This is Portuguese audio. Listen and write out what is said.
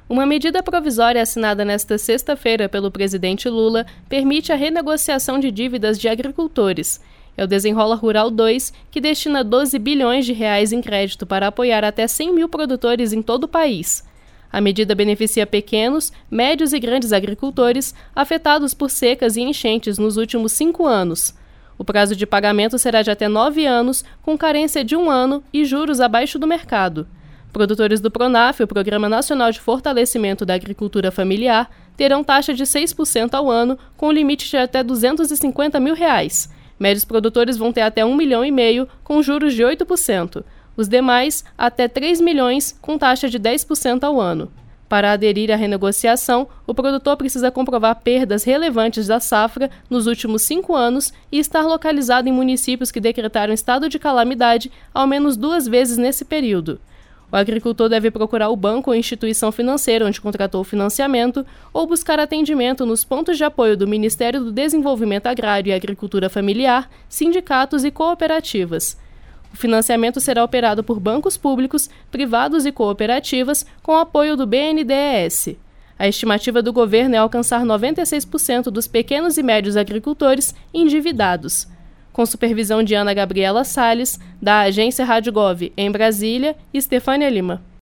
Uma medida provisória assinada nesta sexta-feira pelo presidente Lula permite a renegociação de dívidas de agricultores. É o Desenrola Rural 2, que destina 12 bilhões de reais em crédito para apoiar até 100 mil produtores em todo o país. A medida beneficia pequenos, médios e grandes agricultores afetados por secas e enchentes nos últimos 5 anos. O prazo de pagamento será de até 9 anos, com carência de 1 ano e juros abaixo do mercado. Produtores do PRONAF, o Programa Nacional de Fortalecimento da Agricultura Familiar, terão taxa de 6% ao ano, com limite de até R$ 250 mil. Médios produtores vão ter até R$ 1,5 milhão, com juros de 8%. Os demais, até R$ 3 milhões, com taxa de 10% ao ano. Para aderir à renegociação, o produtor precisa comprovar perdas relevantes da safra nos últimos 5 anos e estar localizado em municípios que decretaram estado de calamidade ao menos 2 vezes nesse período. O agricultor deve procurar o banco ou instituição financeira onde contratou o financiamento ou buscar atendimento nos pontos de apoio do Ministério do Desenvolvimento Agrário e Agricultura Familiar, sindicatos e cooperativas. O financiamento será operado por bancos públicos, privados e cooperativas, com apoio do BNDES. A estimativa do governo é alcançar 96% dos pequenos e médios agricultores endividados. Com supervisão de Ana Gabriela Salles, da agência Rádio Gov em Brasília, e Stefânia Lima.